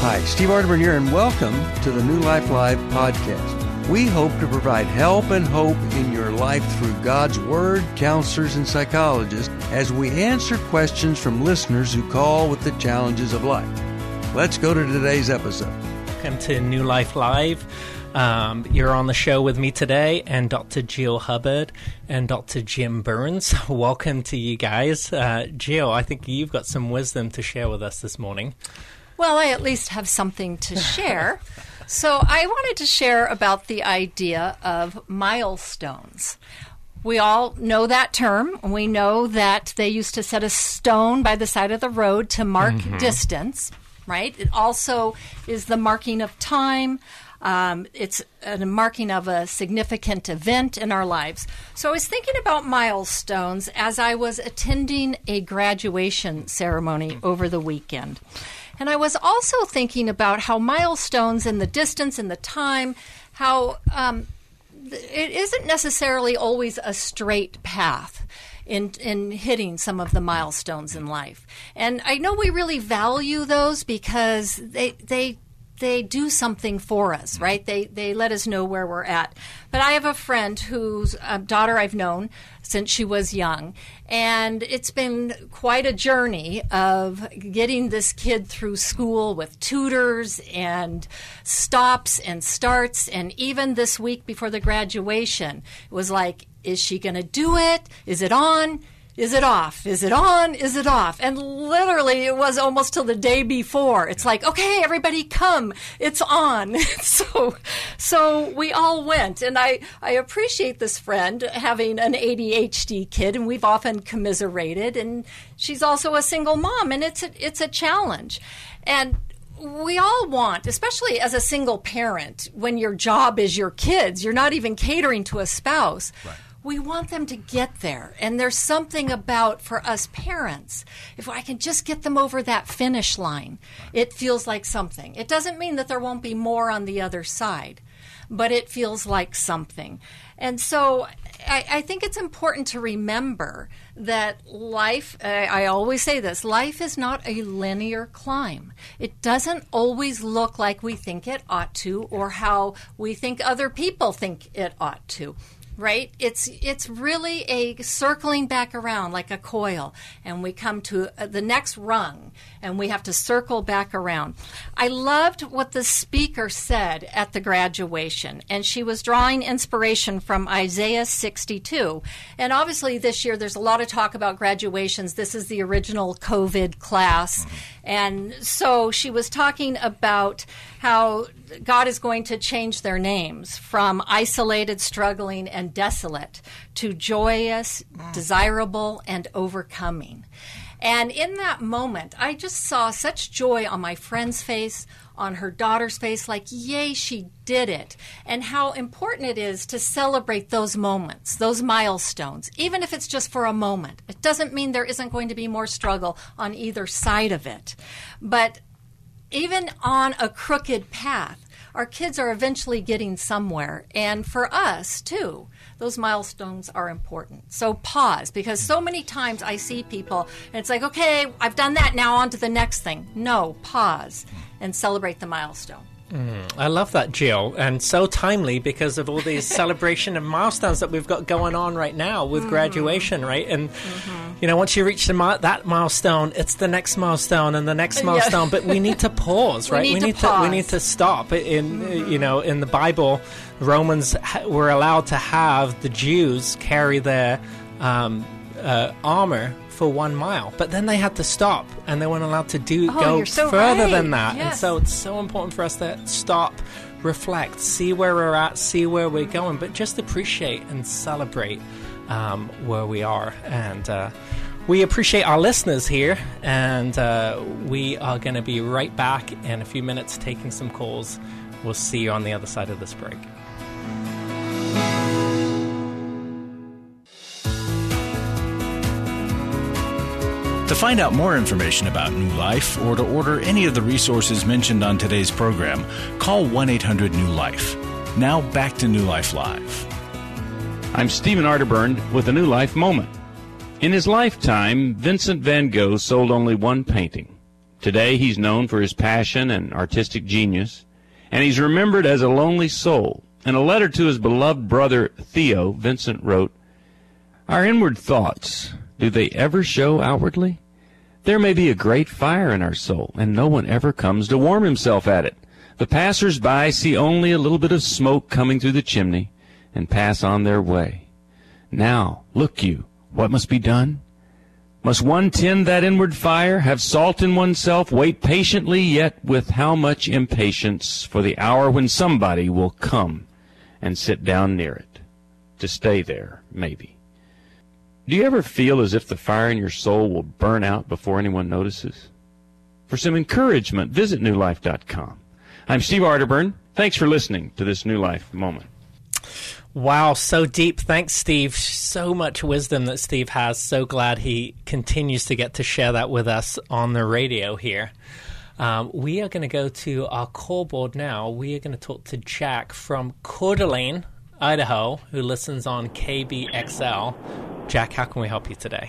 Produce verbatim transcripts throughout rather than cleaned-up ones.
Hi, Steve Arterburn here, and welcome to the New Life Live podcast. We hope to provide help and hope in your life through God's Word, counselors, and psychologists as we answer questions from listeners who call with the challenges of life. Let's go to today's episode. Welcome to New Life Live. Um, you're on the show with me today, and Doctor Jill Hubbard and Doctor Jim Burns. Welcome to you guys. Uh, Jill, I think you've got some wisdom to share with us this morning. Well, I at least have something to share. So I wanted to share about the idea of milestones. We all know that term. We know that they used to set a stone by the side of the road to mark mm-hmm. distance, right? It also is the marking of time. Um, it's a marking of a significant event in our lives. So I was thinking about milestones as I was attending a graduation ceremony over the weekend. And I was also thinking about how milestones and the distance and the time, how um, it isn't necessarily always a straight path in in hitting some of the milestones in life. And I know we really value those because they they they do something for us, right? They they let us know where we're at. But I have a friend whose uh, daughter I've known since she was young, and it's been quite a journey of getting this kid through school with tutors and stops and starts, and even this week before the graduation, it was like, is she going to do it? Is it on? Is it off? Is it on? Is it off? And literally, it was almost till the day before. It's like, okay, everybody come. It's on. so so we all went. And I, I appreciate this friend having an A D H D kid, and we've often commiserated. And she's also a single mom, and it's a, it's a challenge. And we all want, especially as a single parent, when your job is your kids, you're not even catering to a spouse. Right. We want them to get there. And there's something about, for us parents, if I can just get them over that finish line, it feels like something. It doesn't mean that there won't be more on the other side, but it feels like something. And so I, I think it's important to remember that life, I, I always say this, life is not a linear climb. It doesn't always look like we think it ought to or how we think other people think it ought to. Right? It's it's really a circling back around like a coil, and we come to the next rung, and we have to circle back around. I loved what the speaker said at the graduation, and she was drawing inspiration from Isaiah sixty-two. And obviously this year there's a lot of talk about graduations. This is the original COVID class. And so she was talking about how God is going to change their names from isolated, struggling, and desolate to joyous, desirable, and overcoming. And in that moment, I just saw such joy on my friend's face, on her daughter's face, like, yay, she did it. And how important it is to celebrate those moments, those milestones, even if it's just for a moment. It doesn't mean there isn't going to be more struggle on either side of it. But even on a crooked path, our kids are eventually getting somewhere. And for us, too, those milestones are important. So pause, because so many times I see people, and it's like, okay, I've done that, now on to the next thing. No, pause and celebrate the milestone. Mm, I love that, Jill, and so timely because of all these celebration and milestones that we've got going on right now with mm-hmm. graduation, right? And, mm-hmm. you know, once you reach the mi- that milestone, it's the next milestone and the next milestone, yeah. but we need to pause, right? we need, we, to, need pause. to we need to stop. In, mm-hmm. you know, in the Bible, Romans ha- were allowed to have the Jews carry their um, uh, armor for one mile, but then they had to stop, and they weren't allowed to do oh, go so further right. than that. Yes. And so it's so important for us to stop, reflect, see where we're at, see where we're going, but just appreciate and celebrate um, where we are. And uh, we appreciate our listeners here, and uh, we are going to be right back in a few minutes taking some calls. We'll see you on the other side of this break. To find out more information about New Life or to order any of the resources mentioned on today's program, call one eight hundred new life. Now back to New Life Live. I'm Stephen Arterburn with a New Life Moment. In his lifetime, Vincent van Gogh sold only one painting. Today he's known for his passion and artistic genius, and he's remembered as a lonely soul. In a letter to his beloved brother Theo, Vincent wrote, "Our inward thoughts, do they ever show outwardly? There may be a great fire in our soul, and no one ever comes to warm himself at it. The passers-by see only a little bit of smoke coming through the chimney and pass on their way. Now, look you, what must be done? Must one tend that inward fire, have salt in oneself, wait patiently, yet with how much impatience for the hour when somebody will come and sit down near it, to stay there, maybe. Do you ever feel as if the fire in your soul will burn out before anyone notices? For some encouragement, visit new life dot com. I'm Steve Arterburn. Thanks for listening to this New Life Moment. Wow, so deep. Thanks, Steve. So much wisdom that Steve has. So glad he continues to get to share that with us on the radio here. Um, we are going to go to our call board now. We are going to talk to Jack from Coeur d'Alene, Idaho, who listens on K B X L. Jack, how can we help you today?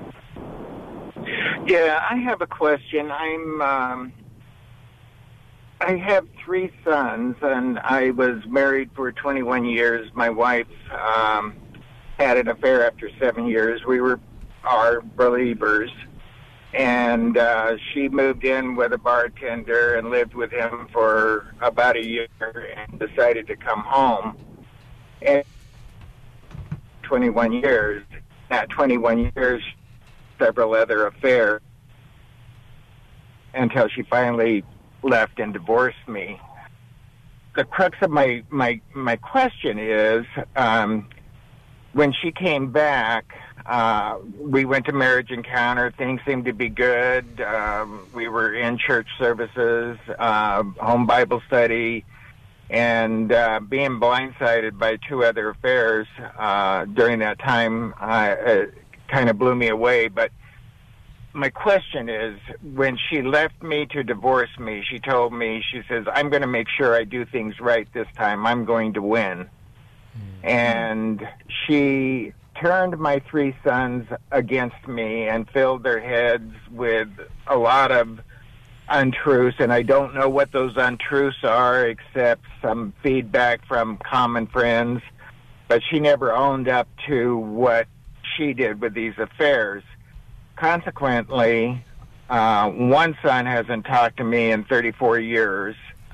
Yeah, I have a question. I'm... Um I have three sons, and I was married for twenty-one years. My wife um, had an affair after seven years. We were are believers, and uh, she moved in with a bartender and lived with him for about a year and decided to come home. And twenty-one years, at twenty-one years, several other affairs, until she finally left and divorced me. The crux of my my my question is, um, when she came back, uh, we went to Marriage Encounter. Things seemed to be good. Um, we were in church services, uh, home Bible study, and uh, being blindsided by two other affairs uh, during that time uh, it kind of blew me away. But my question is, when she left me to divorce me, she told me, she says, I'm going to make sure I do things right this time. I'm going to win. Mm-hmm. And she turned my three sons against me and filled their heads with a lot of untruths, and I don't know what those untruths are except some feedback from common friends. But she never owned up to what she did with these affairs. Consequently, uh, one son hasn't talked to me in thirty-four years.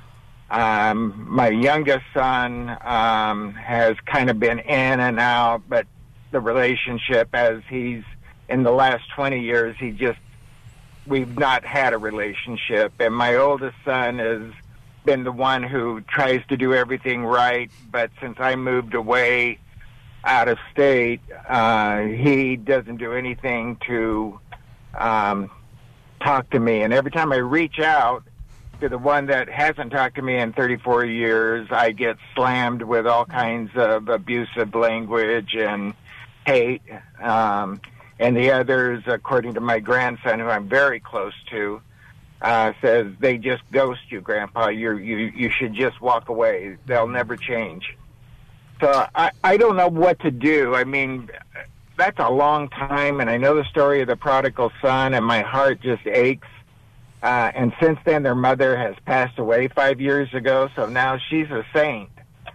Um, my youngest son um, has kind of been in and out, but the relationship, as he's in the last twenty years, he just, we've not had a relationship. And my oldest son has been the one who tries to do everything right, but since I moved away out of state, uh, he doesn't do anything to um, talk to me. And every time I reach out to the one that hasn't talked to me in thirty-four years, I get slammed with all kinds of abusive language and hate. Um, and the others, according to my grandson, who I'm very close to, uh, says, they just ghost you, Grandpa. You're, you you should just walk away. They'll never change. So I, I don't know what to do. I mean, that's a long time, and I know the story of the prodigal son, and my heart just aches. Uh, and since then, their mother has passed away five years ago, so now she's a saint.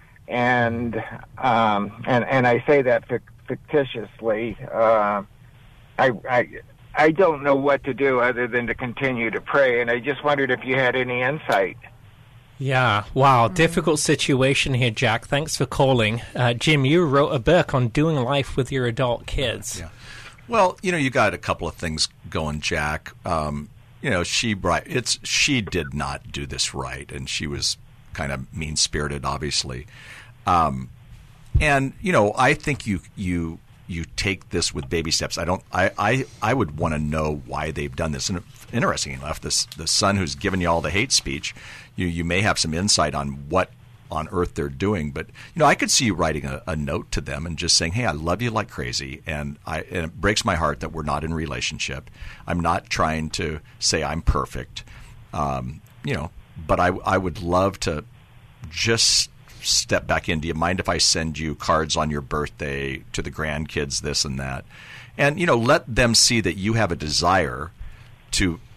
And um, and and I say that fictitiously. Uh, I, I I don't know what to do other than to continue to pray, and I just wondered if you had any insight. Yeah, wow, difficult situation here, Jack. Thanks for calling. Uh, Jim, you wrote a book on doing life with your adult kids. Yeah. Well, you know, you got a couple of things going, Jack. Um, you know, she brought, it's she did not do this right, and she was kind of mean-spirited, obviously. Um, and you know, I think you you you take this with baby steps. I don't. I I, I would want to know why they've done this. And interesting enough, this the son who's given you all the hate speech. You you may have some insight on what on earth they're doing, but you know I could see you writing a, a note to them and just saying, "Hey, I love you like crazy, and I and it breaks my heart that we're not in a relationship. I'm not trying to say I'm perfect, um, you know, but I I would love to just step back in. Do you mind if I send you cards on your birthday to the grandkids, this and that, and you know let them see that you have a desire to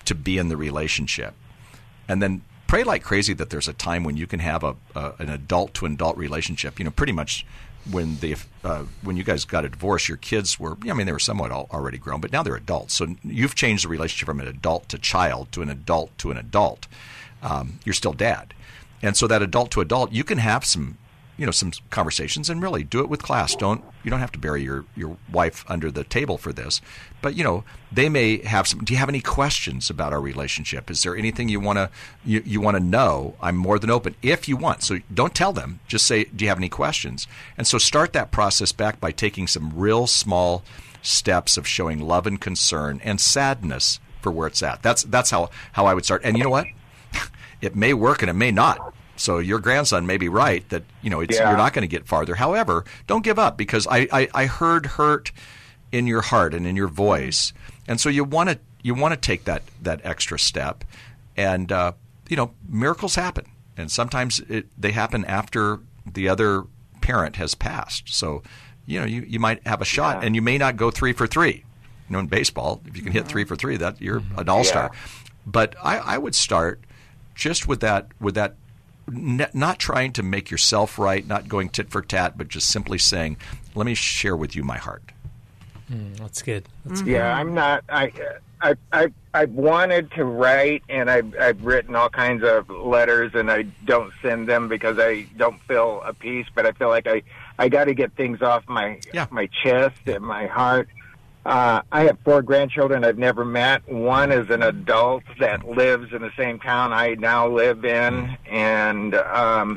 to be in the relationship. And then pray like crazy that there's a time when you can have a, a an adult to adult relationship. You know, pretty much when the uh, when you guys got a divorce, your kids were, I mean, they were somewhat al- already grown, but now they're adults. So you've changed the relationship from an adult to child to an adult to an adult. Um, you're still dad. And so that adult to adult, you can have some, you know, some conversations, and really do it with class. Don't you don't have to bury your, your wife under the table for this, but you know, they may have some. Do you have any questions about our relationship? Is there anything you want to you, you want to know? I'm more than open if you want. So don't tell them. Just say, do you have any questions? And so start that process back by taking some real small steps of showing love and concern and sadness for where it's at. That's that's how how I would start. And you know what? It may work and it may not. So your grandson may be right that, you know, it's, yeah. you're not going to get farther. However, don't give up, because I, I, I heard hurt in your heart and in your voice. And so you want to you want to take that, that extra step. And, uh, you know, miracles happen. And sometimes it, they happen after the other parent has passed. So, you know, you, you might have a shot, yeah. and you may not go three for three. You know, in baseball, if you can hit three for three, that you're an all-star. Yeah. But I, I would start just with that with that. Not trying to make yourself right, not going tit for tat, but just simply saying, let me share with you my heart. Mm, that's good. That's Mm-hmm. Yeah, I'm not. I, I, I, I've wanted to write, and I've, I've written all kinds of letters, and I don't send them because I don't feel a peace. But I feel like I, I got to get things off my, yeah. my chest and my heart. Uh, I have four grandchildren I've never met. One is an adult that lives in the same town I now live in, and um,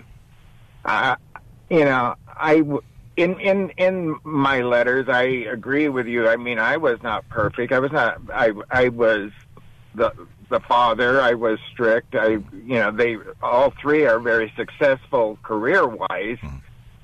I, you know, I in in in my letters I agree with you. I mean, I was not perfect. I was not. I I was the the father. I was strict. I you know they all three are very successful career wise. Uh,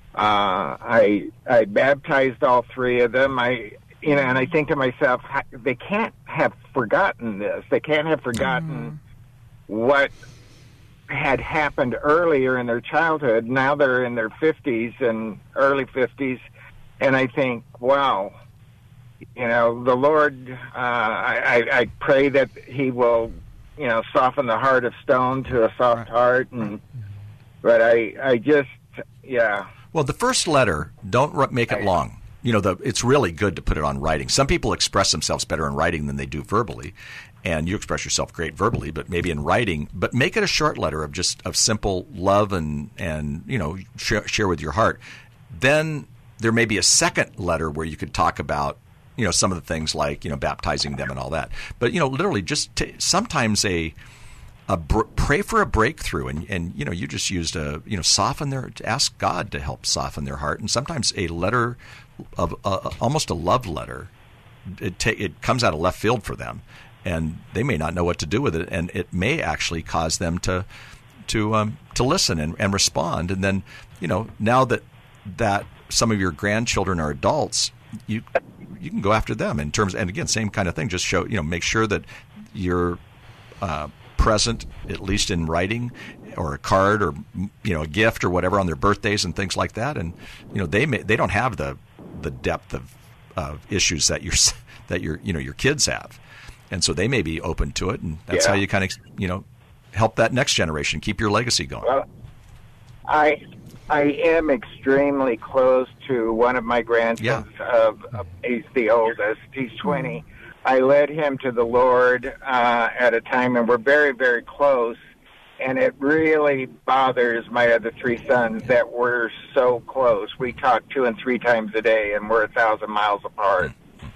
I I baptized all three of them. I. You know, and I think to myself, they can't have forgotten this. They can't have forgotten mm. what had happened earlier in their childhood. Now they're in their fifties and early fifties, and I think, wow, you know, the Lord, uh, I, I pray that He will, you know, soften the heart of stone to a soft heart. And but I, I just, yeah. Well, the first letter, don't make it long. You know, the, it's really good to put it on writing. Some people express themselves better in writing than they do verbally, and you express yourself great verbally, but maybe in writing. But make it a short letter of just of simple love and and you know share, share with your heart. Then there may be a second letter where you could talk about you know some of the things like you know baptizing them and all that. But you know, literally, just t- sometimes a a br- pray for a breakthrough, and and you know you just used a you know soften their ask God to help soften their heart, and sometimes a letter. Of uh, almost a love letter, it ta- it comes out of left field for them, and they may not know what to do with it, and it may actually cause them to to um, to listen and, and respond. And then you know now that that some of your grandchildren are adults, you you can go after them in terms. And again, same kind of thing. Just show you know make sure that you're uh, present, at least in writing, or a card, or you know a gift or whatever on their birthdays and things like that. And you know they may they don't have the the depth of uh, issues that your that your you know your kids have, and so they may be open to it, and that's yeah. how you kind of you know help that next generation, keep your legacy going. Well, I I am extremely close to one of my grandsons. Yeah. Of, of he's the oldest. He's twenty. I led him to the Lord uh, at a time, and we're very very close. And it really bothers my other three sons that we're so close. We talk two and three times a day, and we're a thousand miles apart.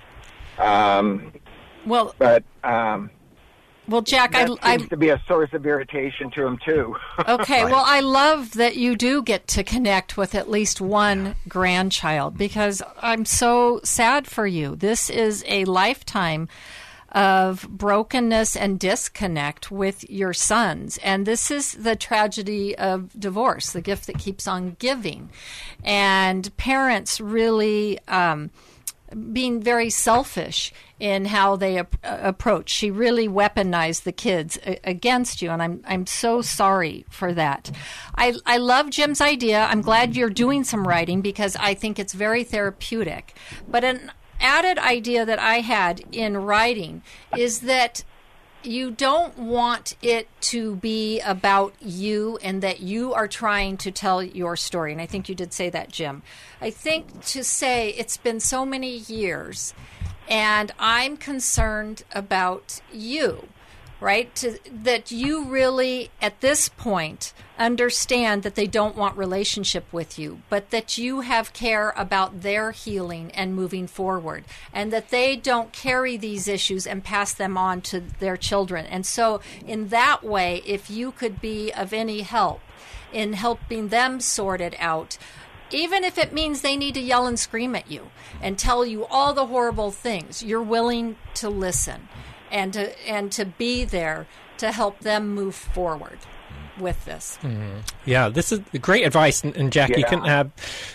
Um, well, but um, well, Jack, that I, seems I to be a source of irritation to him too. Okay, Right. well, I love that you do get to connect with at least one grandchild, because I'm so sad for you. This is a lifetime of brokenness and disconnect with your sons. And this is the tragedy of divorce, the gift that keeps on giving. And parents really um, being very selfish in how they ap- approach. She really weaponized the kids a- against you, and I'm I'm so sorry for that. I, I love Jim's idea. I'm glad you're doing some writing, because I think it's very therapeutic. But an added idea that I had in writing is that you don't want it to be about you and that you are trying to tell your story. And I think you did say that, Jim. I think to say it's been so many years and I'm concerned about you, right? To, that you really, at this point, understand that they don't want relationship with you, but that you have care about their healing and moving forward, and that they don't carry these issues and pass them on to their children. And so in that way, if you could be of any help in helping them sort it out, even if it means they need to yell and scream at you and tell you all the horrible things, you're willing to listen and to and to be there to help them move forward with this. Mm. Yeah, this is great advice. And, and Jack, yeah. you couldn't have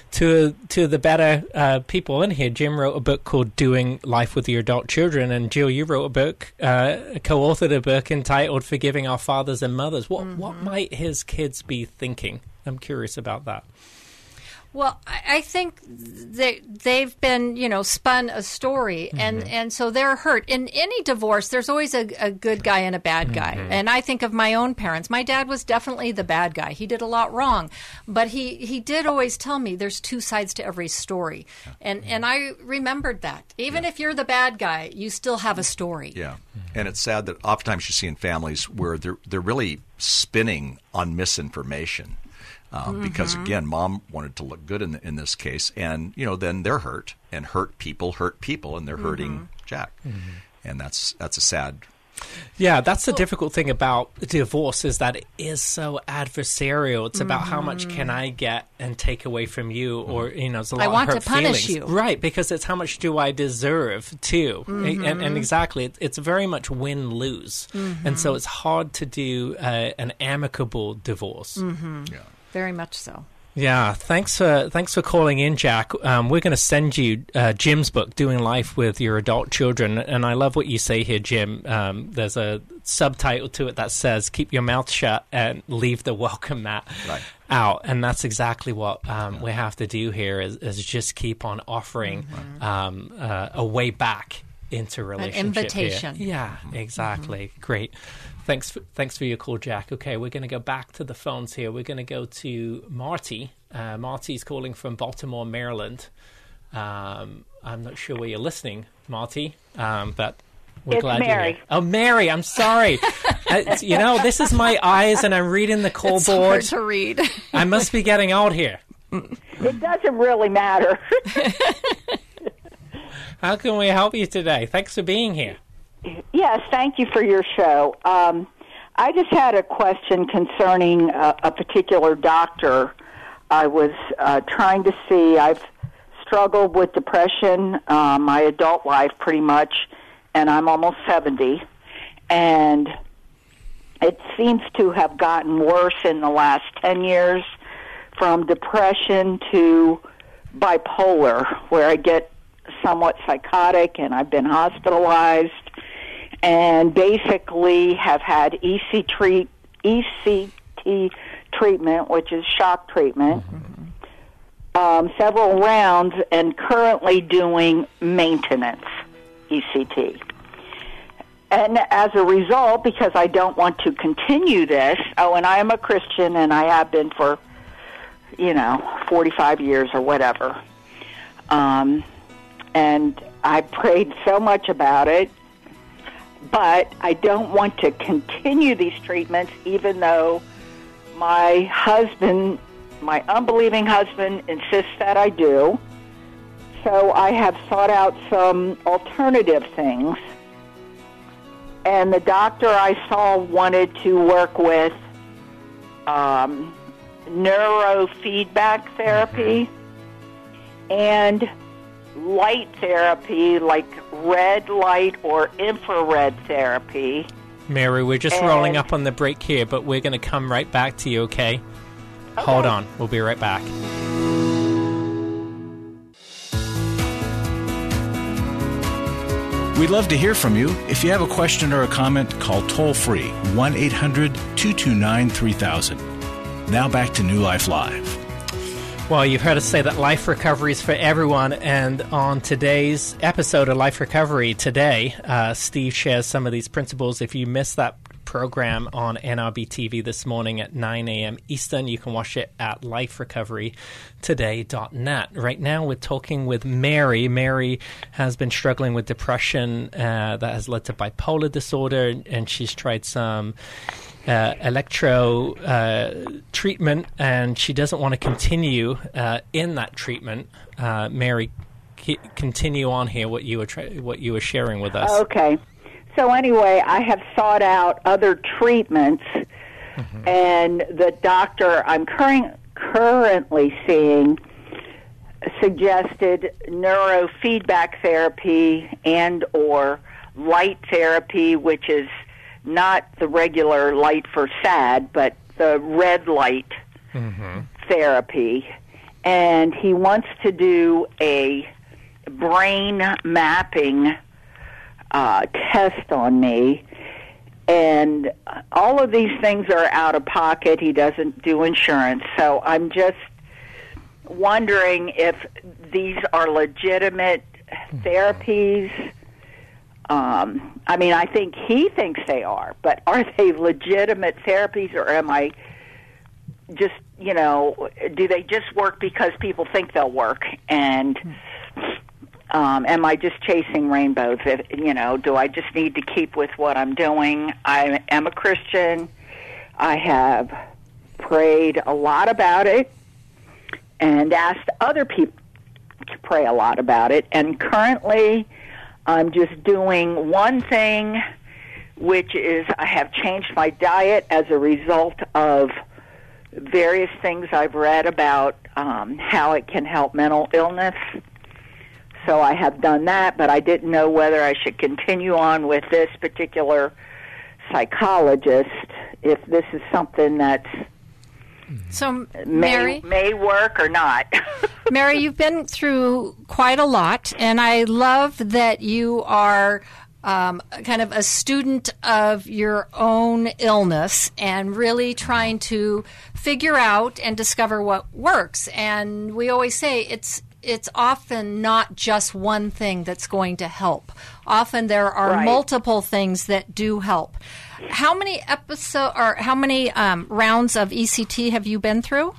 to to the better uh, people in here. Jim wrote a book called Doing Life with Your Adult Children, and Jill, you wrote a book, uh, co-authored a book entitled Forgiving Our Fathers and Mothers. What mm-hmm. what might his kids be thinking? I'm curious about that. Well, I think they, they've been, you know, spun a story, and, mm-hmm. and so they're hurt. In any divorce, there's always a, a good guy and a bad guy. Mm-hmm. And I think of my own parents. My dad was definitely the bad guy. He did a lot wrong. But he, he did always tell me there's two sides to every story. And and I remembered that. Even yeah. if you're the bad guy, you still have a story. Yeah. And it's sad that oftentimes you see in families where they're they're really spinning on misinformation. Uh, mm-hmm. Because, again, mom wanted to look good in the, in this case. And, you know, then they're hurt. And hurt people hurt people. And they're mm-hmm. hurting Jack. Mm-hmm. And that's that's a sad... Yeah, that's the difficult thing about divorce is that it is so adversarial. It's mm-hmm. about how much can I get and take away from you, or, you know, it's a lot I want of hurt to punish feelings. you. Right, because it's how much do I deserve, too. Mm-hmm. And, and exactly, it, it's very much win-lose. Mm-hmm. And so it's hard to do uh, an amicable divorce. Mm-hmm. Yeah. Very much so. Yeah, thanks for thanks for calling in, Jack. Um, we're going to send you uh, Jim's book, Doing Life with Your Adult Children, and I love what you say here, Jim. Um, there's a subtitle to it that says, keep your mouth shut and leave the welcome mat right. out, and that's exactly what um, yeah. we have to do here is, is just keep on offering mm-hmm. um, uh, a way back into relationship. An invitation. Here. Yeah, exactly. Mm-hmm. Great. Thanks for, thanks for your call, Jack. Okay, we're going to go back to the phones here. We're going to go to Marty. Uh, Marty's calling from Baltimore, Maryland. Um, I'm not sure where you're listening, Marty, um, but we're it's glad Mary. you're here. Oh, Mary, I'm sorry. uh, you know, this is my eyes, and I'm reading the call it's board. It's hard to read. I must be getting old here. It doesn't really matter. How can we help you today? Thanks for being here. Yes, thank you for your show. Um, I just had a question concerning a, a particular doctor. I was uh, trying to see. I've struggled with depression uh, my adult life pretty much, and I'm almost seventy. And it seems to have gotten worse in the last ten years, from depression to bipolar, where I get somewhat psychotic, and I've been hospitalized. And basically have had E C treat, E C T treatment, which is shock treatment, mm-hmm. um, several rounds, and currently doing maintenance E C T. And as a result, because I don't want to continue this, oh, and I am a Christian, and I have been for, you know, forty-five years or whatever. Um, and I prayed so much about it. But I don't want to continue these treatments, even though my husband, my unbelieving husband, insists that I do. So I have sought out some alternative things. And the doctor I saw wanted to work with um, neurofeedback therapy and light therapy, like red light or infrared therapy. Mary, we're just and rolling up on the break here, but we're going to come right back to you, okay? okay? Hold on. We'll be right back. We'd love to hear from you. If you have a question or a comment, call toll-free one eight hundred two two nine three thousand. Now back to New Life Live. Well, you've heard us say that life recovery is for everyone, and on today's episode of Life Recovery today, uh, Steve shares some of these principles. If you missed that program on N R B T V this morning at nine a.m. Eastern, you can watch it at life recovery today dot net. Right now, we're talking with Mary. Mary has been struggling with depression uh, that has led to bipolar disorder, and she's tried some Uh, electro uh, treatment, and she doesn't want to continue uh, in that treatment. Uh, Mary, c- continue on here. What you were tra- what you were sharing with us. Okay. So anyway, I have sought out other treatments, mm-hmm. and the doctor I'm cur- currently seeing suggested neurofeedback therapy and or light therapy, which is not the regular light for SAD, but the red light mm-hmm. therapy. And he wants to do a brain mapping uh, test on me. And all of these things are out of pocket. He doesn't do insurance. So I'm just wondering if these are legitimate therapies. Um, I mean, I think he thinks they are, but are they legitimate therapies, or am I just, you know, do they just work because people think they'll work? And um, am I just chasing rainbows? If, you know, do I just need to keep with what I'm doing? I am a Christian. I have prayed a lot about it and asked other people to pray a lot about it. And currently, I'm just doing one thing, which is I have changed my diet as a result of various things I've read about um, how it can help mental illness. So I have done that, but I didn't know whether I should continue on with this particular psychologist, if this is something that's So, Mary, may, may work or not. Mary, you've been through quite a lot, and I love that you are um, kind of a student of your own illness and really trying to figure out and discover what works. And we always say it's it's often not just one thing that's going to help. Often there are right. multiple things that do help. How many episode or how many um, rounds of E C T have you been through?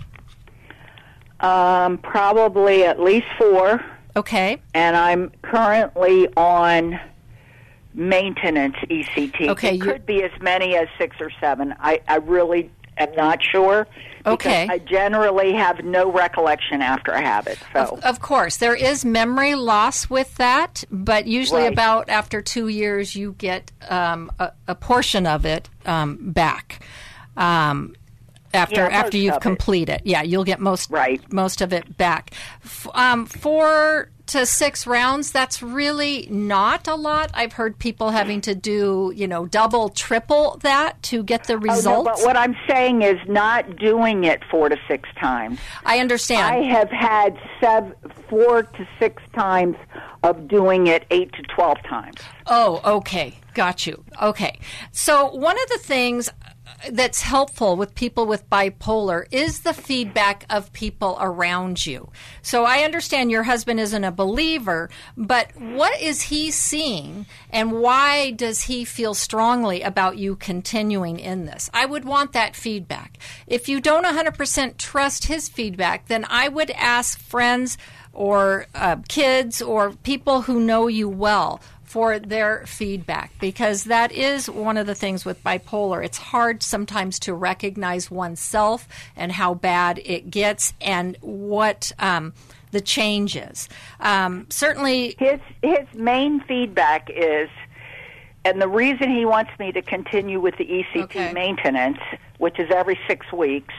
Um, probably at least four. Okay. And I'm currently on maintenance E C T. Okay. It could be as many as six or seven. I, I really am not sure. Okay. I generally have no recollection after I have it. So. Of, of course, there is memory loss with that, but usually right. about after two years you get um, a, a portion of it um, back. Um, after yeah, after you've it. completed, yeah, you'll get most right. most of it back. F- um, four to six rounds, that's really not a lot. I've heard people having to do, you know, double, triple that to get the results. Oh, no, but what I'm saying is not doing it four to six times. I understand. I have had seven, four to six times of doing it eight to twelve times. Oh, okay. Got you. Okay. So one of the things that's helpful with people with bipolar is the feedback of people around you. So I understand your husband isn't a believer, but what is he seeing and why does he feel strongly about you continuing in this? I would want that feedback. If you don't one hundred percent trust his feedback, then I would ask friends or uh, kids or people who know you well for their feedback, because that is one of the things with bipolar. It's hard sometimes to recognize oneself and how bad it gets and what um, the change is. Um, certainly, his his main feedback is, and the reason he wants me to continue with the E C T okay. maintenance, which is every six weeks.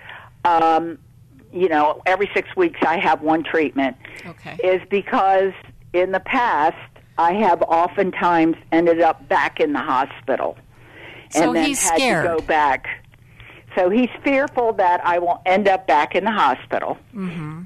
Um, you know, every six weeks I have one treatment. Okay. Is because in the past, I have oftentimes ended up back in the hospital. So and then he's had scared. to go back. So he's fearful that I will end up back in the hospital. Mm-hmm.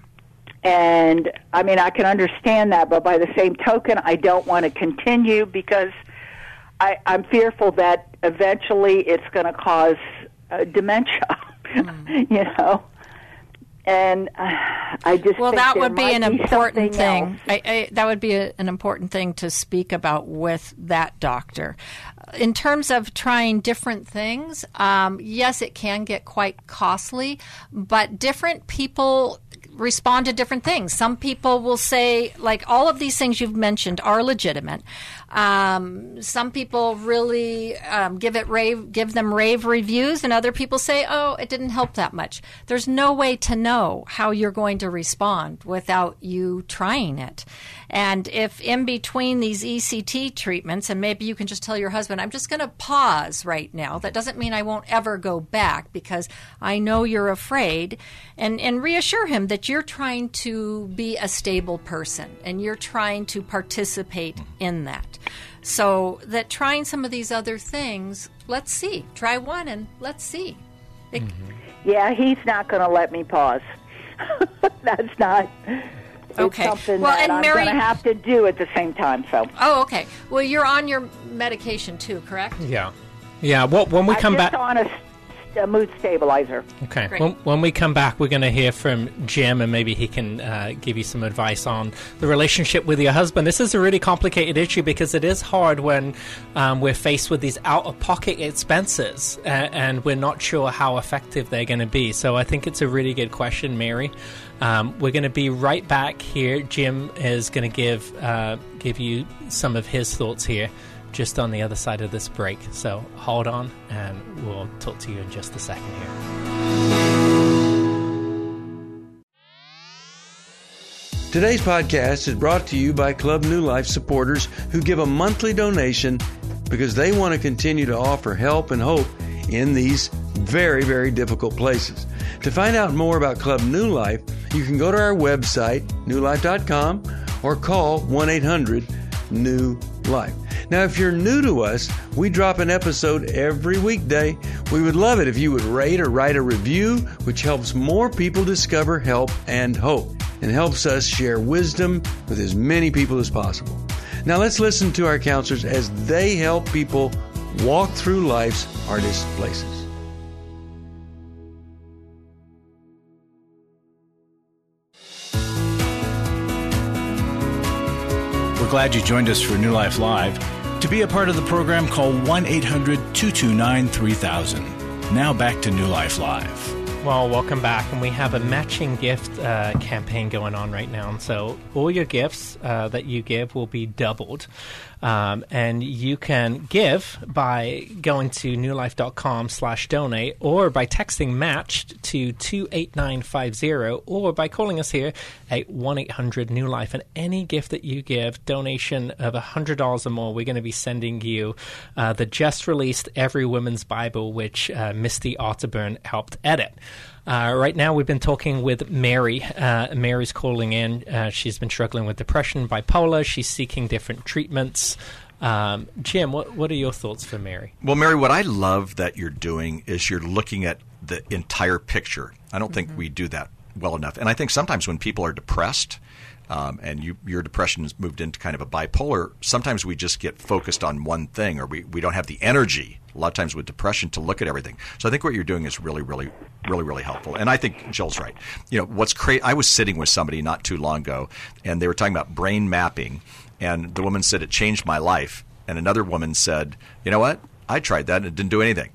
And, I mean, I can understand that, but by the same token, I don't want to continue because I, I'm fearful that eventually it's going to cause uh, dementia, mm. you know. And uh, I just well, think that there would be might an be important something thing. I, I, that would be a, an important thing to speak about with that doctor. In terms of trying different things, um, yes, it can get quite costly, but different people respond to different things. Some people will say, like, all of these things you've mentioned are legitimate. Um, some people really um, give it rave, give them rave reviews, and other people say, "Oh, it didn't help that much." There's no way to know how you're going to respond without you trying it. And if in between these E C T treatments, and maybe you can just tell your husband, "I'm just going to pause right now. That doesn't mean I won't ever go back because I know you're afraid," and and reassure him that you're trying to be a stable person and you're trying to participate in that. So that trying some of these other things, let's see. Try one and let's see. It, mm-hmm. Yeah, he's not going to let me pause. That's not it's okay. something well, that and I'm Mary, going to have to do at the same time. So. Oh, okay. Well, you're on your medication too, correct? Yeah. Yeah. Well, when we come I'm back. just on a, a mood stabilizer. Okay. Great. When, when we come back, we're going to hear from Jim, and maybe he can uh, give you some advice on the relationship with your husband. This is a really complicated issue because it is hard when um, we're faced with these out-of-pocket expenses, uh, and we're not sure how effective they're going to be. So I think it's a really good question, Mary. Um, we're going to be right back here. Jim is going to give uh, give you some of his thoughts here, just on the other side of this break. So hold on, and we'll talk to you in just a second here. Today's podcast is brought to you by Club New Life supporters who give a monthly donation because they want to continue to offer help and hope in these very, very difficult places. To find out more about Club New Life, you can go to our website, new life dot com, or call one eight hundred new life. Now, if you're new to us, we drop an episode every weekday. We would love it if you would rate or write a review, which helps more people discover help and hope and helps us share wisdom with as many people as possible. Now, let's listen to our counselors as they help people walk through life's hardest places. We're glad you joined us for New Life Live. To be a part of the program, call one eight hundred two two nine three thousand. Now back to New Life Live. Well, welcome back, and we have a matching gift uh, campaign going on right now. And so all your gifts uh, that you give will be doubled. Um, and you can give by going to newlife.com slash donate, or by texting matched to two eight nine five zero, or by calling us here at one eight hundred new life. And any gift that you give, donation of one hundred dollars or more, we're going to be sending you uh, the just-released Every Woman's Bible, which uh, Misty Otterburn helped edit. Uh, right now, we've been talking with Mary. Uh, Mary's calling in. Uh, she's been struggling with depression, bipolar. She's seeking different treatments. Um, Jim, what, what are your thoughts for Mary? Well, Mary, what I love that you're doing is you're looking at the entire picture. I don't mm-hmm. think we do that well enough. And I think sometimes when people are depressed, Um, and you, your depression has moved into kind of a bipolar, sometimes we just get focused on one thing, or we, we don't have the energy, a lot of times with depression, to look at everything. So I think what you're doing is really, really, really, really helpful. And I think Jill's right. You know, what's crazy, I was sitting with somebody not too long ago, and they were talking about brain mapping, and the woman said, it changed my life. And another woman said, you know what? I tried that and it didn't do anything.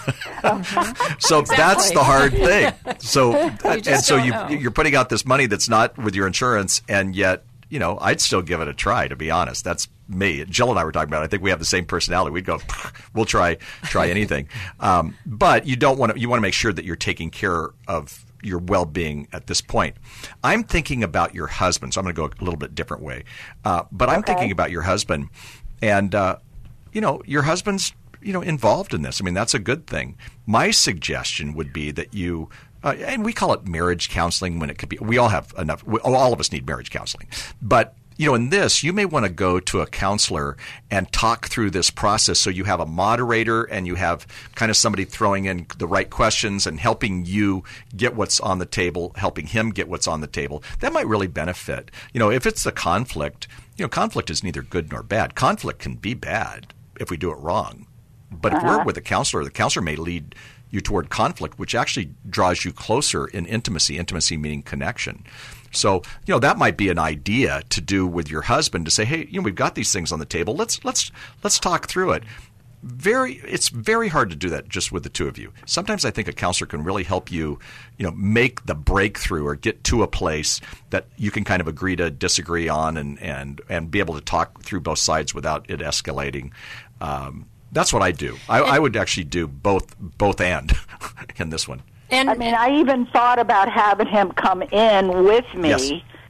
Mm-hmm. So exactly. That's the hard thing. So and so you know. You're putting out this money that's not with your insurance, and yet, you know, I'd still give it a try, to be honest. That's me. Jill and I were talking about it. I think we have the same personality. We'd go, we'll try try anything. Um, but you don't want to. You want to make sure that you're taking care of your well-being at this point. I'm thinking about your husband, so I'm going to go a little bit different way. Uh, but I'm okay. thinking about your husband, and uh, you know, your husband's you know, involved in this. I mean, that's a good thing. My suggestion would be that you, uh, and we call it marriage counseling when it could be, we all have enough, we, all of us need marriage counseling. But, you know, in this, you may want to go to a counselor and talk through this process, so you have a moderator and you have kind of somebody throwing in the right questions and helping you get what's on the table, helping him get what's on the table. That might really benefit. You know, if it's a conflict, you know, conflict is neither good nor bad. Conflict can be bad if we do it wrong. But if uh-huh. we're with a counselor, the counselor may lead, you toward conflict, which actually draws you closer in intimacy, intimacy meaning connection. So, you know, that might be an idea to do with your husband, to say, hey, you know, we've got these things on the table. Let's let's let's talk through it. Very, it's very hard to do that just with the two of you. Sometimes I think a counselor can really help you, you know, make the breakthrough or get to a place that you can kind of agree to disagree on, and and, and be able to talk through both sides without it escalating. Um, that's what I do. I, I would actually do both, both and in this one. And I mean, I even thought about having him come in with me Yes.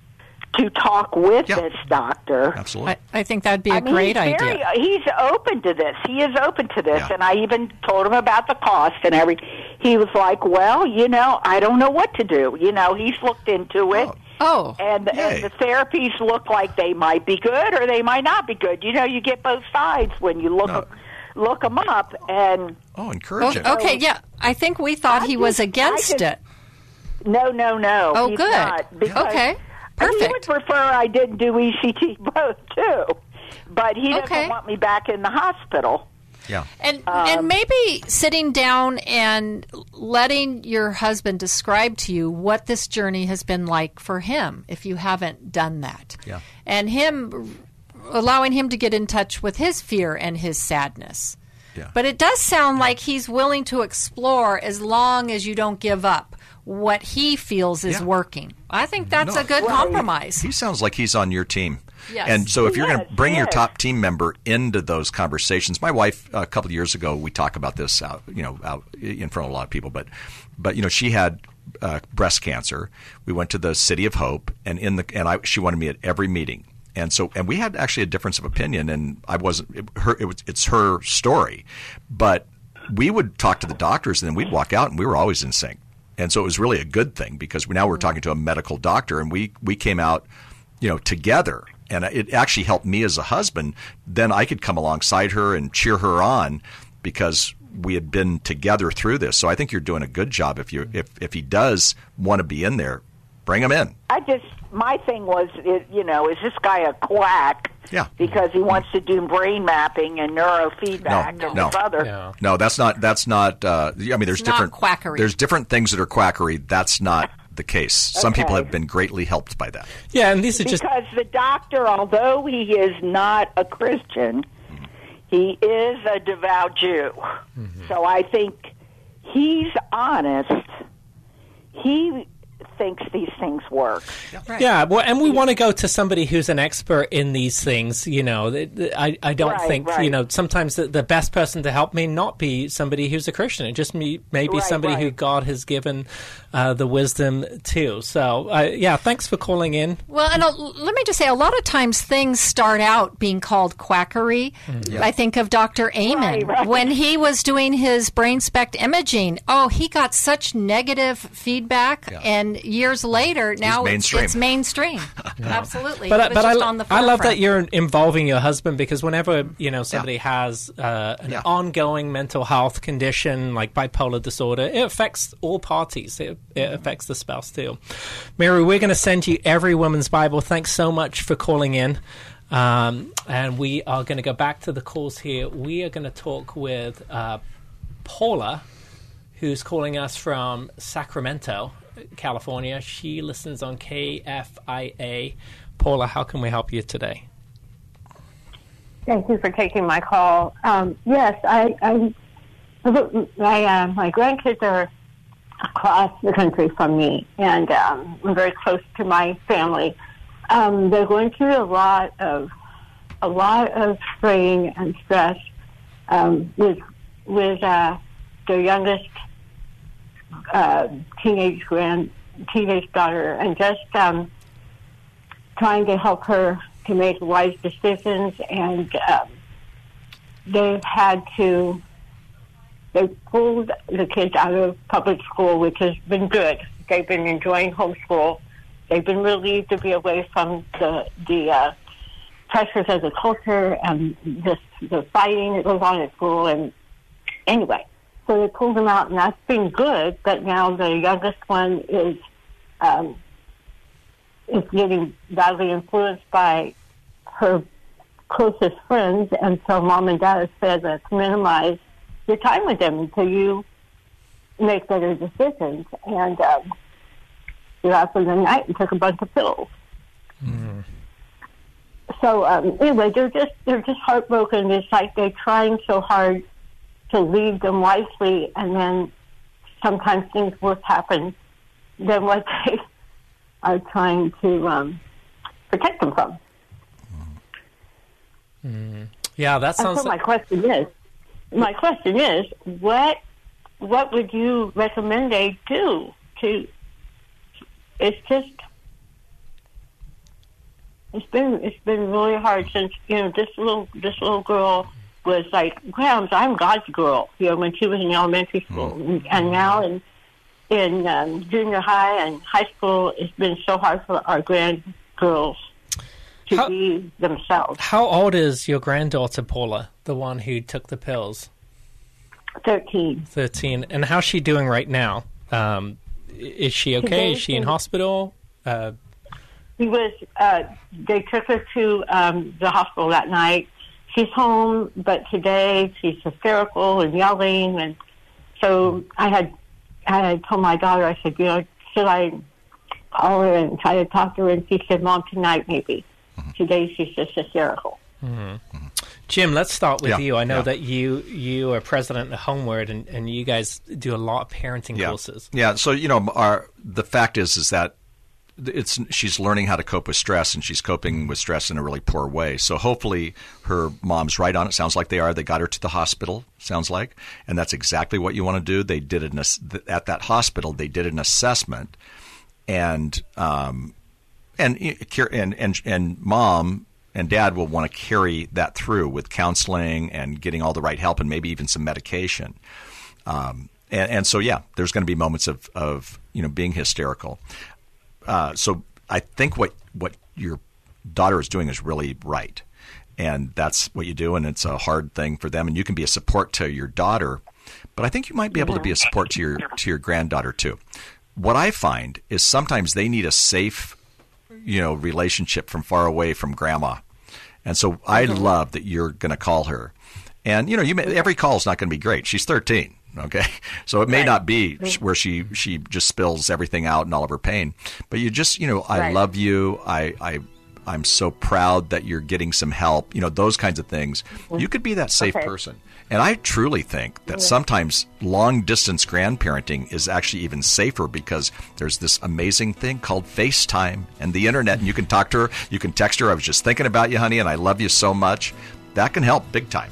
to talk with Yeah. this doctor. Absolutely. I, I think that'd be a I mean, great he's very- idea. He's open to this. He is open to this. Yeah. And I even told him about the cost and everything. He was like, well, you know, I don't know what to do. You know, he's looked into it. Oh. Oh, And, Yay. and the therapies look like they might be good or they might not be good. You know, you get both sides when you look No. look them up. And Oh, encourage it. okay, yeah. I think we thought I he was just- I against just- it. no, no, no. Oh, he's good. not, because Okay, He would perfect. prefer I didn't do E C T both too, but he doesn't Okay. want me back in the hospital. Yeah. And Um, and maybe sitting down and letting your husband describe to you what this journey has been like for him, if you haven't done that. Yeah. And him allowing him to get in touch with his fear and his sadness. Yeah. But it does sound like he's willing to explore as long as you don't give up what he feels is Yeah. working. I think that's No. a good Right. compromise. He sounds like he's on your team. Yes. And so if you're going Yes, to bring your yes. top team member into those conversations, my wife, a couple of years ago, we talk about this out, you know, out in front of a lot of people, but, but, you know, she had uh, breast cancer. We went to the City of Hope, and in the, and I, she wanted me at every meeting. And so, and we had actually a difference of opinion, and I wasn't, it, her, it was, it's her story, but we would talk to the doctors and then we'd walk out and we were always in sync. And so it was really a good thing, because now we're talking to a medical doctor, and we, we came out, you know, together. And it actually helped me as a husband. Then I could come alongside her and cheer her on, because we had been together through this. So I think you're doing a good job. If you if if he does want to be in there, bring him in. I just, my thing was, it, you know, is this guy a quack? Yeah. Because he wants to do brain mapping and neurofeedback No, and no. this other. No. No, that's not that's not. Uh, I mean, there's It's not different quackery. There's different things that are quackery. That's not the case. Some Okay. people have been greatly helped by that. Yeah, and these are just Because the doctor, although he is not a Christian, he is a devout Jew. So I think he's honest. He thinks these things work. Yeah, well, and we want to go to somebody who's an expert in these things. You know, Th- th- I, I don't Right, think, right. you know, sometimes the, the best person to help may not be somebody who's a Christian. It just may, may be Right, somebody who right. God has given uh, the wisdom to. So, uh, yeah, thanks for calling in. Well, and uh, let me just say, a lot of times things start out being called quackery. I think of Doctor Amen. Right, right. When he was doing his brain spect imaging, oh, he got such negative feedback, Yeah. and years later, now it's, mainstream. it's mainstream. Absolutely. But, He I- was but I, just on the I love that forefront. you're involving your husband, because whenever, you know, somebody has uh, an Yeah. ongoing mental health condition like bipolar disorder, it affects all parties. It, it affects the spouse too. Mary, we're going to send you Every Woman's Bible. Thanks so much for calling in. Um, and we are going to go back to the calls here. We are going to talk with uh, Paula, who's calling us from Sacramento, California. She listens on K F I A. Paula, how can we help you today? Thank you for taking my call. Um, yes, I, I, my, uh, my grandkids are across the country from me, and um, I'm very close to my family. Um, they're going through a lot of a lot of strain and stress um, with with uh, their youngest uh, teenage grand teenage daughter, and just um, trying to help her to make wise decisions. And um, they've had to they pulled the kids out of public school, which has been good. They've been enjoying homeschool. They've been relieved to be away from the the uh, pressures of the culture and just the fighting that goes on at school. And anyway, so they pulled them out, and that's been good. But now the youngest one is um, is getting badly influenced by her closest friends, and so mom and dad have said, let's minimize your time with them until you make better decisions. And um, we got up in the night and took a bunch of pills. Mm. So um, anyway, they're just they're just heartbroken. It's like they're trying so hard to lead them wisely, and then sometimes things worse happen than what they are trying to um, protect them from. Mm. Yeah, that sounds. And so like... my question is, my question is, what what would you recommend they do to? It's just. It's been it's been really hard since, you know, this little this little girl was like, Grams, I'm God's girl, you know, when she was in elementary school. Mm-hmm. And, and now in in um, junior high and high school, it's been so hard for our grandgirls to how, be themselves. How old is your granddaughter, Paula, the one who took the pills? Thirteen. Thirteen. And how's she doing right now? Um, is she okay? Today, is she in hospital? Uh, He was. Uh, they took her to um, the hospital that night. She's home, but today she's hysterical and yelling, and so I had, I had told my daughter, I said, you know, should I call her and try to talk to her? And she said, Mom, tonight maybe. Mm-hmm. Today she's just hysterical. Mm-hmm. Jim, let's start with yeah, you. I know yeah. that you you are president of Homeward, and, and you guys do a lot of parenting yeah. courses. Yeah. So you know, our the fact is is that. It's she's learning how to cope with stress, and she's coping with stress in a really poor way. So hopefully her mom's right on it. Sounds like they are. They got her to the hospital, sounds like, and that's exactly what you want to do. They did an at that hospital. They did an assessment, and um, and and and and mom and dad will want to carry that through with counseling and getting all the right help, and maybe even some medication. Um, and, and so yeah, there's going to be moments of of you know being hysterical. Uh, so I think what, what your daughter is doing is really right, and that's what you do, and it's a hard thing for them, and you can be a support to your daughter, but I think you might be able to be a support to your to your granddaughter too. What I find is sometimes they need a safe, you know, relationship from far away from grandma, and so I mm-hmm. love that you're going to call her, and you know, you may, every call is not going to be great. She's thirteen. Okay, so it may right. not be where she, she just spills everything out and all of her pain, but you just, you know, I right. love you. I, I, I'm so proud that you're getting some help, you know, those kinds of things. You could be that safe okay. person. And I truly think that yeah. sometimes long distance grandparenting is actually even safer because there's this amazing thing called FaceTime and the internet, and you can talk to her, you can text her. I was just thinking about you, honey, and I love you so much. That can help big time.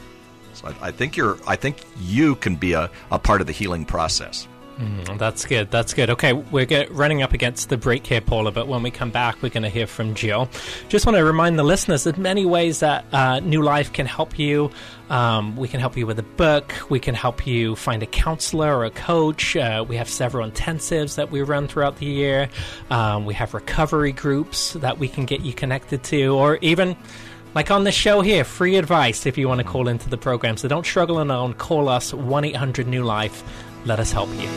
I think you're. I think you can be a, a part of the healing process. Mm, that's good. That's good. Okay, we're get, running up against the break here, Paula, but when we come back, we're going to hear from Jill. Just want to remind the listeners there's many ways that uh, New Life can help you. Um, we can help you with a book. We can help you find a counselor or a coach. Uh, we have several intensives that we run throughout the year. Um, we have recovery groups that we can get you connected to, or even... like on the show here, free advice if you want to call into the program. So don't struggle alone. Call us, one eight hundred new life. Let us help you.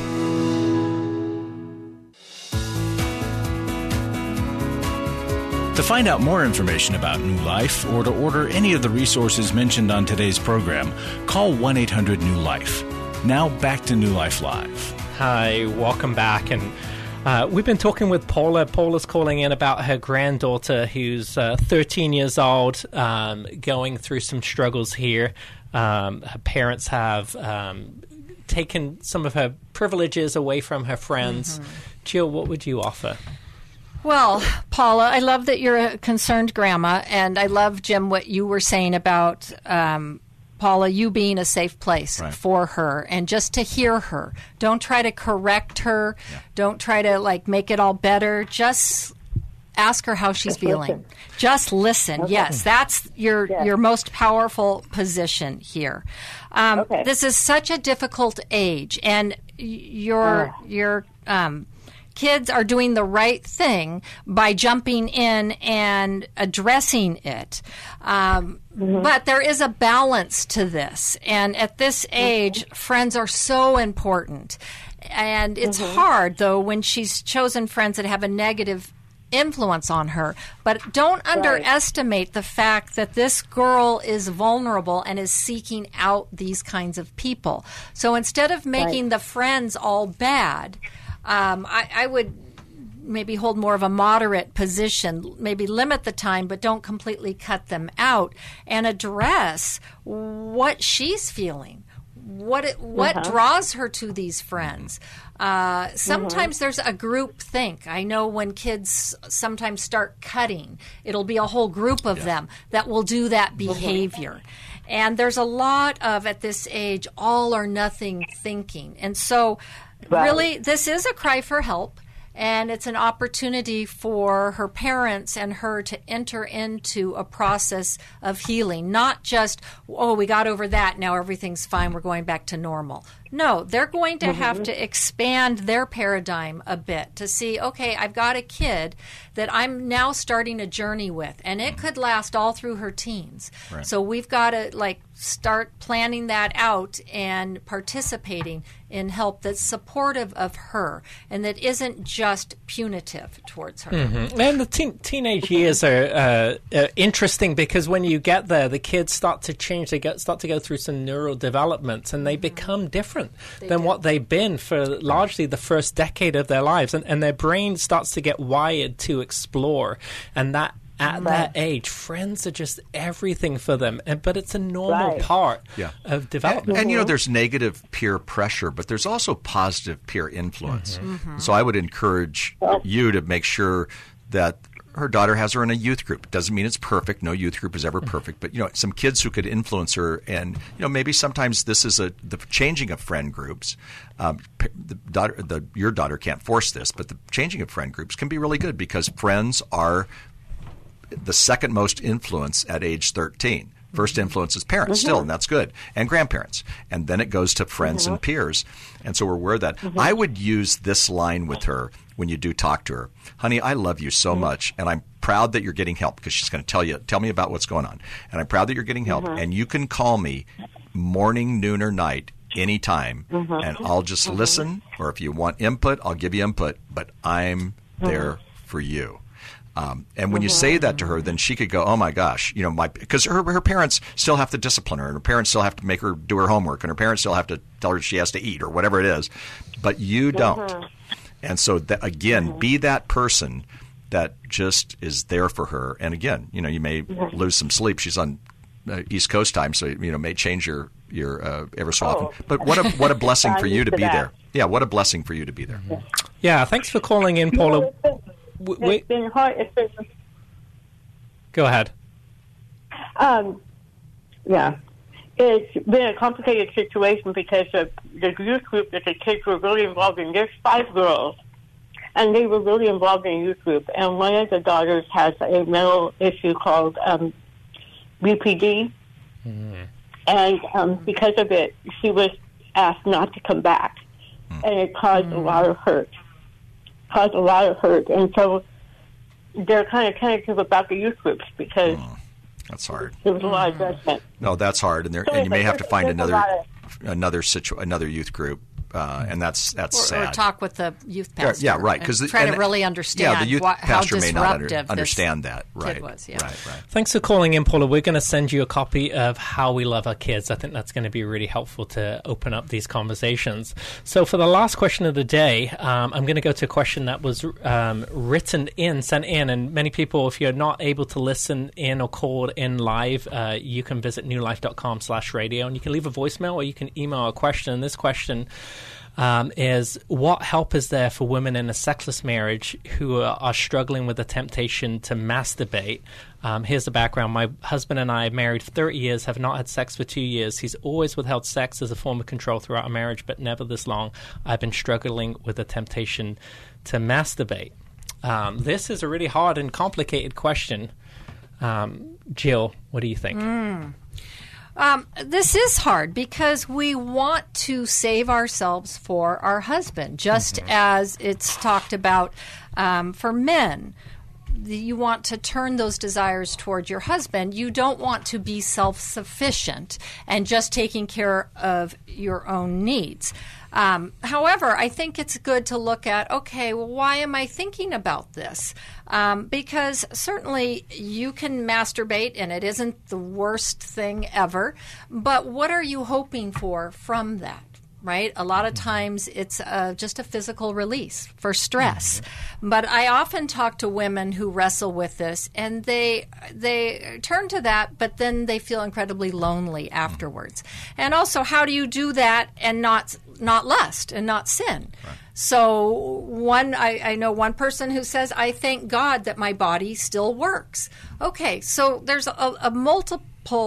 To find out more information about New Life or to order any of the resources mentioned on today's program, call one eight hundred new life. Now back to New Life Live. Hi, welcome back. And Uh, we've been talking with Paula. Paula's calling in about her granddaughter who's uh, thirteen years old, um, going through some struggles here. Um, her parents have um, taken some of her privileges away from her friends. Mm-hmm. Jill, what would you offer? Well, Paula, I love that you're a concerned grandma, and I love, Jim, what you were saying about um, Paula, you being a safe place right. for her, and just to hear her. Don't try to correct her. Yeah. Don't try to, like, make it all better. Just ask her how she's just feeling. Listen. Just listen. Okay. Yes, that's your yes. your most powerful position here. Um, okay. This is such a difficult age, and your uh. your um, kids are doing the right thing by jumping in and addressing it. Um, mm-hmm. But there is a balance to this. And at this age, mm-hmm. friends are so important. And it's mm-hmm. hard, though, when she's chosen friends that have a negative influence on her. But don't right. underestimate the fact that this girl is vulnerable and is seeking out these kinds of people. So instead of making right. the friends all bad, um, I, I would maybe hold more of a moderate position, maybe limit the time, but don't completely cut them out, and address what she's feeling. What it, what uh-huh. draws her to these friends? Uh, sometimes mm-hmm. there's a group think. I know when kids sometimes start cutting, it'll be a whole group of yeah. them that will do that behavior. Mm-hmm. And there's a lot of, at this age, all or nothing thinking. And so right. really, this is a cry for help. And it's an opportunity for her parents and her to enter into a process of healing, not just, oh, we got over that, now everything's fine, we're going back to normal. No, they're going to mm-hmm. have to expand their paradigm a bit to see, okay, I've got a kid that I'm now starting a journey with, and it could last all through her teens. Right. So we've got to, like, start planning that out and participating in help that's supportive of her and that isn't just punitive towards her. Mm-hmm. And the teen- teenage years are uh, uh, interesting because when you get there, the kids start to change. They get, start to go through some neural developments, and they mm-hmm. become different they than do. what they've been for largely the first decade of their lives. And, and their brain starts to get wired to explore. And that At right. that age, friends are just everything for them, and, but it's a normal right. part yeah. of development. And, and, you know, there's negative peer pressure, but there's also positive peer influence. Mm-hmm. Mm-hmm. So I would encourage you to make sure that her daughter has her in a youth group. It doesn't mean it's perfect. No youth group is ever perfect. But, you know, some kids who could influence her, and, you know, maybe sometimes this is a the changing of friend groups. Um, the daughter, the, your daughter can't force this, but the changing of friend groups can be really good because friends are the second most influence at age thirteen. First influence is parents mm-hmm. still, and that's good, and grandparents. And then it goes to friends mm-hmm. and peers. And so we're aware of that. Mm-hmm. I would use this line with her when you do talk to her. Honey, I love you so mm-hmm. much, and I'm proud that you're getting help, because she's going to tell you, tell me about what's going on. And I'm proud that you're getting help, mm-hmm. and you can call me morning, noon, or night anytime, mm-hmm. and I'll just mm-hmm. listen, or if you want input, I'll give you input, but I'm mm-hmm. there for you. Um, and when mm-hmm. you say that to her, then she could go, oh, my gosh, you know, my because her her parents still have to discipline her, and her parents still have to make her do her homework, and her parents still have to tell her she has to eat or whatever it is. But you don't. Mm-hmm. And so, that, again, mm-hmm. be that person that just is there for her. And, again, you know, you may mm-hmm. lose some sleep. She's on uh, East Coast time, so, you know, may change your, your uh, ever so often. Oh. But what a, what a blessing for you to be that. there. Yeah, what a blessing for you to be there. Yeah, yeah thanks for calling in, Paula. It's Wait. been hard. It's been... Go ahead. Um, yeah. It's been a complicated situation because of the youth group that the kids were really involved in. There's five girls, and they were really involved in a youth group. And one of the daughters has a mental issue called um, B P D. Mm. And um, because of it, she was asked not to come back. Mm. And it caused mm. a lot of hurt. Caused a lot of hurt, and so they're kind of tentative about the youth groups because oh, that's hard. There was a lot of judgment. No, that's hard, and, there, so and you may have to find another of, another situ, another youth group, uh, and that's that's or, sad. Or talk with the youth pastor. Yeah, yeah right. Because try and, to really understand. Yeah, the youth wh- pastor how may not under, understand that. Right. Kid was, yeah. Right. Right. Thanks for calling in, Paula. We're going to send you a copy of How We Love Our Kids. I think that's going to be really helpful to open up these conversations. So for the last question of the day, um, I'm going to go to a question that was um, written in, sent in, and many people, if you're not able to listen in or call in live, uh, you can visit newlife.com slash radio, and you can leave a voicemail or you can email a question. And this question Um, is what help is there for women in a sexless marriage who are, are struggling with the temptation to masturbate? Um, here's the background. My husband and I are married for thirty years, have not had sex for two years. He's always withheld sex as a form of control throughout our marriage, but never this long. I've been struggling with the temptation to masturbate. Um, this is a really hard and complicated question. Um, Jill, what do you think? Mm. Um, this is hard because we want to save ourselves for our husband, just mm-hmm. as it's talked about um, for men. You want to turn those desires toward your husband. You don't want to be self-sufficient and just taking care of your own needs. Um, however, I think it's good to look at, okay, well, why am I thinking about this? Um, because certainly you can masturbate, and it isn't the worst thing ever, but what are you hoping for from that? Right? A lot of times it's uh, just a physical release for stress. Mm-hmm. But I often talk to women who wrestle with this, and they they turn to that, but then they feel incredibly lonely afterwards. And also, how do you do that and not not lust and not sin? Right. So one, I, I know one person who says, I thank God that my body still works. Okay, so there's a, a multiple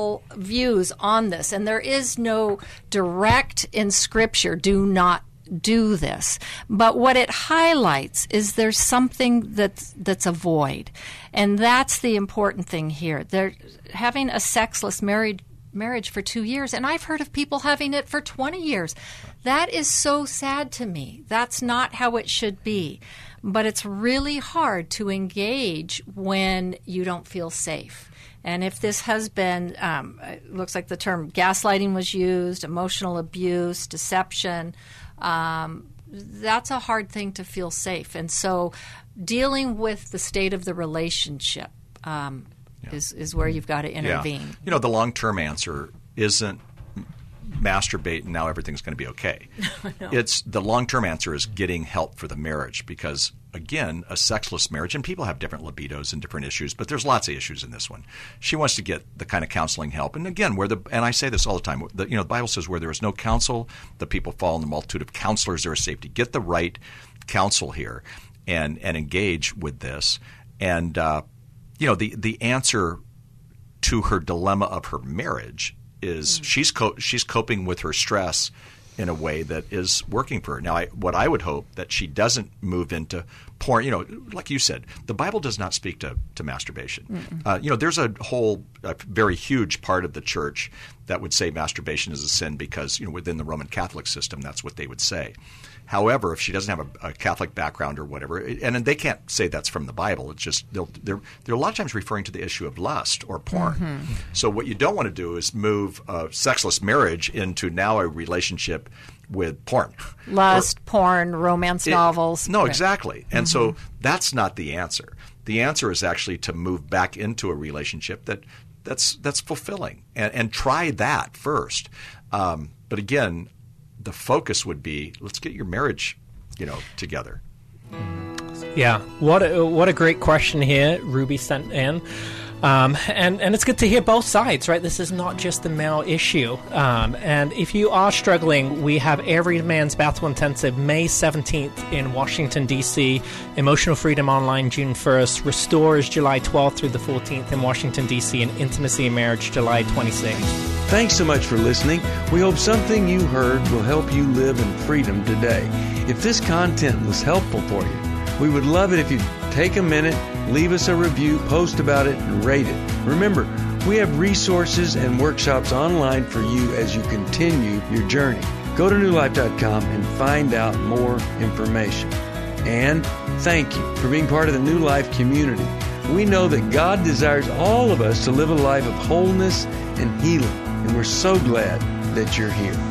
views on this, and there is no direct in Scripture, do not do this. But what it highlights is there's something that's, that's a void. And that's the important thing here. They're having a sexless married marriage for two years, and I've heard of people having it for twenty years. That is so sad to me. That's not how it should be. But it's really hard to engage when you don't feel safe. And if this has been, um, it looks like the term gaslighting was used, emotional abuse, deception, um, that's a hard thing to feel safe. And so dealing with the state of the relationship um, yeah. is, is where you've got to intervene. Yeah. You know, the long-term answer isn't masturbate and now everything's going to be okay. No. It's the long-term answer is getting help for the marriage, because again, a sexless marriage, and people have different libidos and different issues, but there's lots of issues in this one. She wants to get the kind of counseling help, and again, where the and I say this all the time, the, you know, the Bible says where there is no counsel, the people fall in the multitude of counselors. There is safety. Get the right counsel here, and and engage with this, and uh, you know, the the answer to her dilemma of her marriage is mm. she's co- she's coping with her stress in a way that is working for her. Now, I, what I would hope that she doesn't move into porn. You know, like you said, the Bible does not speak to, to masturbation. Uh, you know, there's a whole a very huge part of the church that would say masturbation is a sin because, you know, within the Roman Catholic system, that's what they would say. However, if she doesn't have a, a Catholic background or whatever, and they can't say that's from the Bible, it's just they'll, they're they're a lot of times referring to the issue of lust or porn. Mm-hmm. So what you don't want to do is move a sexless marriage into now a relationship with porn. Lust, or, porn, romance it, novels. No, exactly. And mm-hmm. so that's not the answer. The answer is actually to move back into a relationship that that's that's fulfilling, and, and try that first. Um, but again, the focus would be, let's get your marriage, you know, together. Yeah, what a, what a great question here Ruby sent in. Um, and, and it's good to hear both sides, right? This is not just a male issue. Um, and if you are struggling, we have Every Man's Battle Intensive May seventeenth in Washington, D C, Emotional Freedom Online June first, Restore is July twelfth through the fourteenth in Washington, D C, and Intimacy and Marriage July twenty-sixth. Thanks so much for listening. We hope something you heard will help you live in freedom today. If this content was helpful for you, we would love it if you'd take a minute, leave us a review, post about it, and rate it. Remember, we have resources and workshops online for you as you continue your journey. Go to new life dot com and find out more information. And thank you for being part of the New Life community. We know that God desires all of us to live a life of wholeness and healing, and we're so glad that you're here.